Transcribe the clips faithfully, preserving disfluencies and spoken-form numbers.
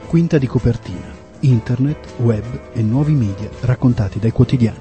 Quinta di copertina, internet, web e nuovi media raccontati dai quotidiani.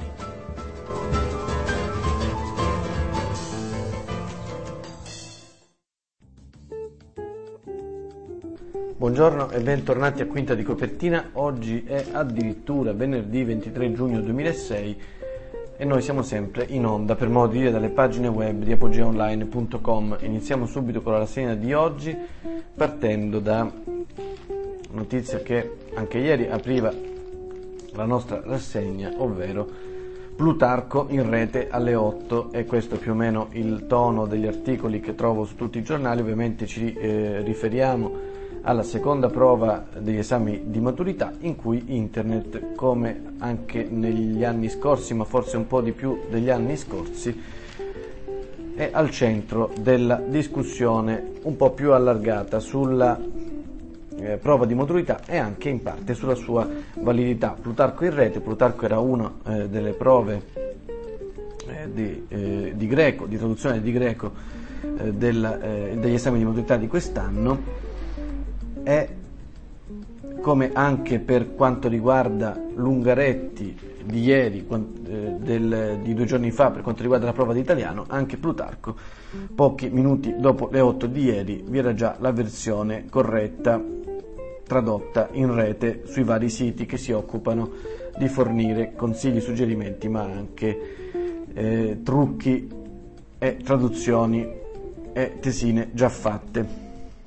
Buongiorno e bentornati a Quinta di copertina. Oggi è addirittura venerdì ventitré giugno duemilasei e noi siamo sempre in onda, per modo di dire, dalle pagine web di apogea online punto com. Iniziamo subito con la rassegna di oggi, partendo da notizia che anche ieri apriva la nostra rassegna, ovvero Plutarco in rete alle otto, e questo è più o meno il tono degli articoli che trovo su tutti i giornali. Ovviamente ci eh, riferiamo alla seconda prova degli esami di maturità, in cui internet, come anche negli anni scorsi, ma forse un po' di più degli anni scorsi, è al centro della discussione un po' più allargata sulla eh, prova di maturità e anche in parte sulla sua validità. Plutarco in rete, Plutarco era una eh, delle prove eh, di, eh, di greco, di traduzione di greco eh, del, eh, degli esami di maturità di quest'anno. E come anche per quanto riguarda l'Ungaretti di ieri, eh, del, di due giorni fa, per quanto riguarda la prova di italiano, anche Plutarco, pochi minuti dopo le otto di ieri, vi era già la versione corretta tradotta in rete sui vari siti che si occupano di fornire consigli, suggerimenti, ma anche eh, trucchi e traduzioni e tesine già fatte.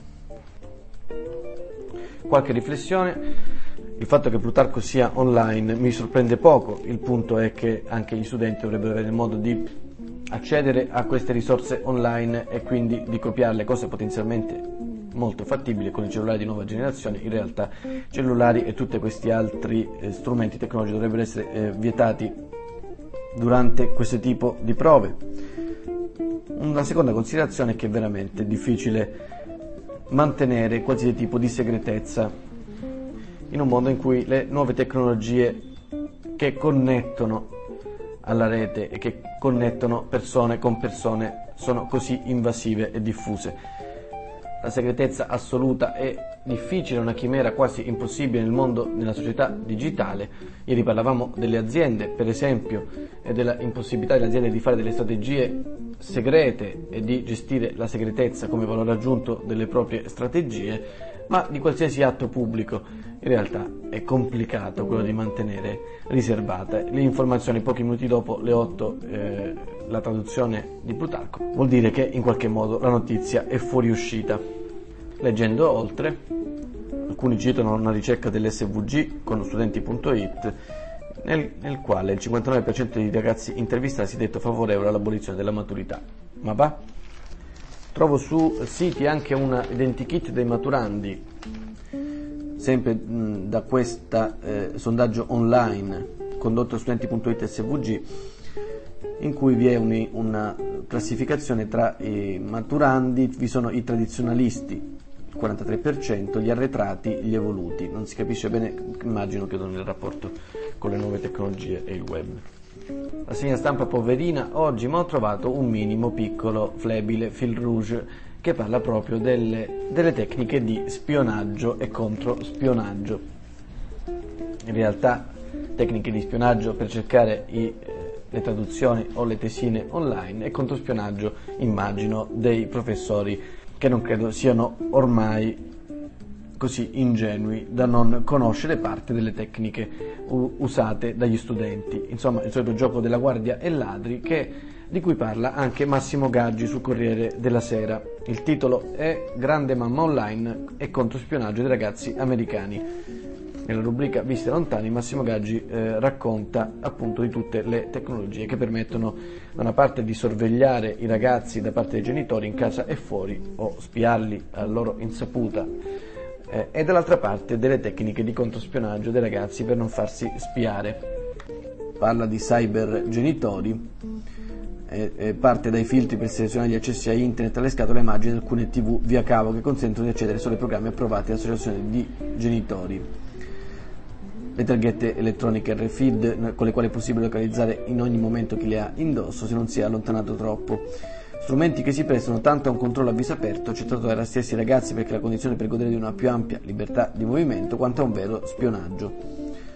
Qualche riflessione: il fatto che Plutarco sia online mi sorprende poco, il punto è che anche gli studenti dovrebbero avere il modo di accedere a queste risorse online e quindi di copiarle, cosa potenzialmente molto fattibile con i cellulari di nuova generazione. In realtà cellulari e tutti questi altri eh, strumenti tecnologici dovrebbero essere eh, vietati durante questo tipo di prove. Una seconda considerazione è che è veramente difficile mantenere qualsiasi tipo di segretezza in un mondo in cui le nuove tecnologie che connettono alla rete e che connettono persone con persone sono così invasive e diffuse. La segretezza assoluta è difficile, una chimera quasi impossibile nel mondo, nella società digitale. Ieri parlavamo delle aziende, per esempio, e della impossibilità delle aziende di fare delle strategie segrete e di gestire la segretezza come valore aggiunto delle proprie strategie, ma di qualsiasi atto pubblico in realtà è complicato quello di mantenere riservate le informazioni. Pochi minuti dopo le otto eh, la traduzione di Plutarco vuol dire che in qualche modo la notizia è fuoriuscita. Leggendo oltre, alcuni citano una ricerca dell'esse vu gi con studenti punto it nel, nel quale il cinquantanove per cento dei ragazzi intervistati si è detto favorevole all'abolizione della maturità. Ma va? Trovo su siti anche un identikit dei maturandi, sempre mh, da questo eh, sondaggio online condotto da studenti punto it e esse vu gi, in cui vi è un, una classificazione tra i maturandi. Vi sono i tradizionalisti, il quarantatré per cento, gli arretrati, gli evoluti. Non si capisce bene, immagino che nel rapporto con le nuove tecnologie e il web. La segna stampa poverina oggi, ma ho trovato un minimo piccolo flebile fil rouge che parla proprio delle, delle tecniche di spionaggio e controspionaggio. In realtà tecniche di spionaggio per cercare i, eh, le traduzioni o le tesine online, e controspionaggio, immagino, dei professori che non credo siano ormai così ingenui da non conoscere parte delle tecniche u- usate dagli studenti. Insomma, il solito gioco della guardia e ladri, che, di cui parla anche Massimo Gaggi sul Corriere della Sera. Il titolo è Grande mamma online e controspionaggio dei ragazzi americani. Nella rubrica Viste lontani Massimo Gaggi eh, racconta appunto di tutte le tecnologie che permettono da una parte di sorvegliare i ragazzi da parte dei genitori in casa e fuori, o spiarli a loro insaputa, eh, e dall'altra parte delle tecniche di controspionaggio dei ragazzi per non farsi spiare. Parla di cyber genitori, eh, eh, parte dai filtri per selezionare gli accessi a internet alle scatole immagini di alcune tivù via cavo che consentono di accedere solo ai programmi approvati dall'associazione di genitori. Le targhette elettroniche erre efe i d con le quali è possibile localizzare in ogni momento chi le ha indosso se non si è allontanato troppo. strumenti che si prestano tanto a un controllo a viso aperto accettato dai stessi ragazzi perché è la condizione per godere di una più ampia libertà di movimento, quanto a un vero spionaggio.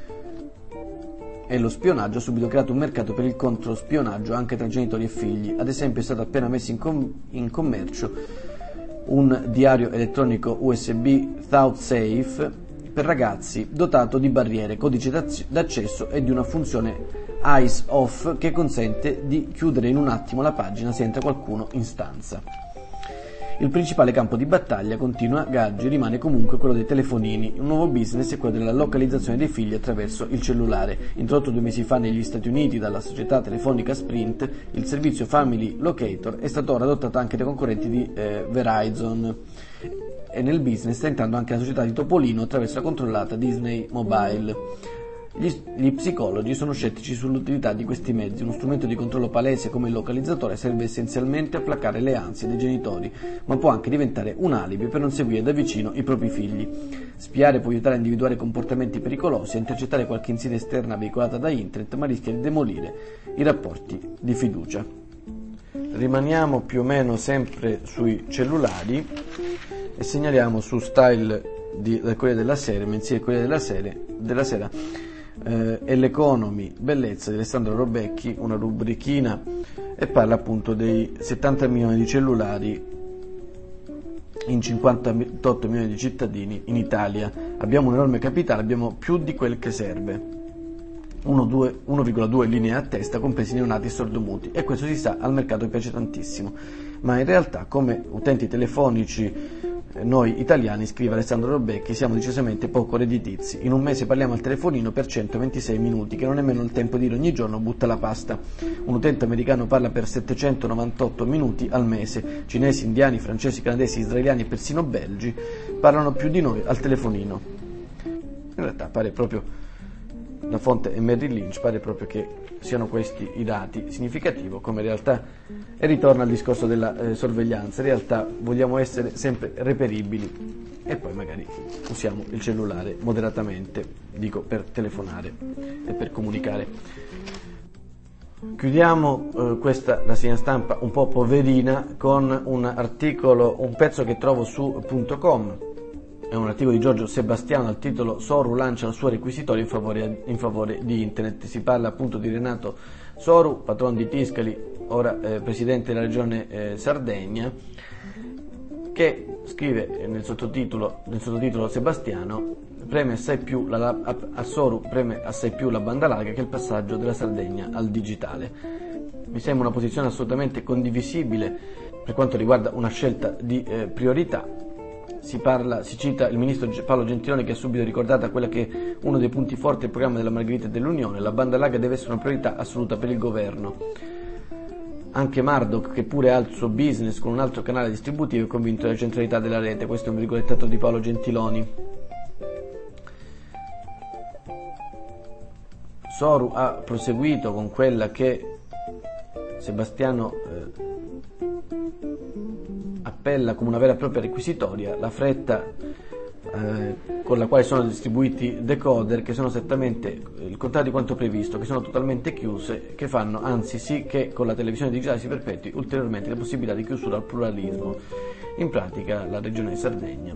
E lo spionaggio ha subito creato un mercato per il controspionaggio anche tra genitori e figli. Ad esempio è stato appena messo in, com- in commercio un diario elettronico U S B ThoughtSafe per ragazzi dotato di barriere, codice d'accesso e di una funzione Eyes Off che consente di chiudere in un attimo la pagina se entra qualcuno in stanza. Il principale campo di battaglia, continua Gaggi, rimane comunque quello dei telefonini. Un nuovo business è quello della localizzazione dei figli attraverso il cellulare. Introdotto due mesi fa negli Stati Uniti dalla società telefonica Sprint, il servizio Family Locator è stato ora adottato anche dai concorrenti di eh, Verizon. E nel business sta entrando anche la società di Topolino attraverso la controllata Disney Mobile. Gli, gli psicologi sono scettici sull'utilità di questi mezzi. Uno strumento di controllo palese come il localizzatore serve essenzialmente a placare le ansie dei genitori, ma può anche diventare un alibi per non seguire da vicino i propri figli. Spiare può aiutare a individuare comportamenti pericolosi, a intercettare qualche insidia esterna veicolata da internet, ma rischia di demolire i rapporti di fiducia. Rimaniamo più o meno sempre sui cellulari e segnaliamo su Style di, del Corriere della Sera, mensile del Corriere della Sera, della Sera eh, e l'Economy Bellezza di Alessandro Robecchi, una rubrichina, e parla appunto dei settanta milioni di cellulari in cinquantotto milioni di cittadini in Italia. Abbiamo un enorme capitale, abbiamo più di quel che serve. uno virgola due linee a testa, compresi neonati e sordomuti, e questo si sa al mercato piace tantissimo, ma in realtà come utenti telefonici noi italiani, scrive Alessandro Robecchi, siamo decisamente poco redditizi. In un mese parliamo al telefonino per centoventisei minuti, che non è nemmeno il tempo di dire ogni giorno butta la pasta. Un utente americano parla per settecentonovantotto minuti al mese. Cinesi, indiani, francesi, canadesi, israeliani e persino belgi parlano più di noi al telefonino. In realtà pare proprio, la fonte è Merrill Lynch, pare proprio che siano questi i dati significativi, come in realtà, e ritorna al discorso della eh, sorveglianza. In realtà vogliamo essere sempre reperibili e poi magari usiamo il cellulare moderatamente, dico, per telefonare e per comunicare. Chiudiamo eh, questa rassegna stampa un po' poverina con un articolo, un pezzo che trovo su punto com. È un articolo di Giorgio Sebastiano dal titolo Soru lancia il suo requisitorio in favore, in favore di internet. Si parla appunto di Renato Soru, patrono di Tiscali, ora eh, presidente della regione eh, Sardegna, che scrive nel sottotitolo, nel sottotitolo Sebastiano: preme assai più la, a, a Soru preme assai più la banda larga che il passaggio della Sardegna al digitale. Mi sembra una posizione assolutamente condivisibile per quanto riguarda una scelta di eh, priorità. Si parla, si cita il ministro Paolo Gentiloni, che ha subito ricordata quella che è uno dei punti forti del programma della Margherita e dell'Unione: la banda larga deve essere una priorità assoluta per il governo. Anche Murdoch, che pure ha il suo business con un altro canale distributivo, è convinto della centralità della rete. Questo è un virgolettato di Paolo Gentiloni. Soru ha proseguito con quella che Sebastiano eh, appella come una vera e propria requisitoria: la fretta eh, con la quale sono distribuiti decoder, che sono esattamente il contrario di quanto previsto, che sono totalmente chiuse, che fanno anzi sì che con la televisione digitale si perpetui ulteriormente la possibilità di chiusura al pluralismo. In pratica la regione di Sardegna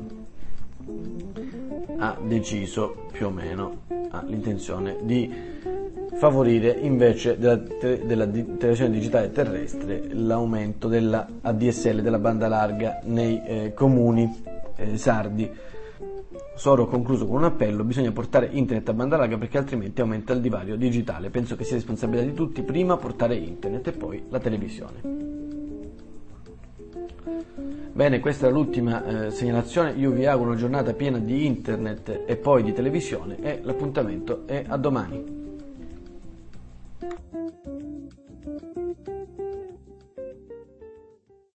ha deciso, più o meno, ha l'intenzione di favorire invece della, te- della di- televisione digitale terrestre l'aumento della A D S L, della banda larga nei eh, comuni eh, sardi. Soru ha concluso con un appello: bisogna portare internet a banda larga perché altrimenti aumenta il divario digitale. Penso che sia responsabilità di tutti prima portare internet e poi la televisione. Bene, questa è l'ultima eh, segnalazione. Io vi auguro una giornata piena di internet e poi di televisione, e l'appuntamento è a domani.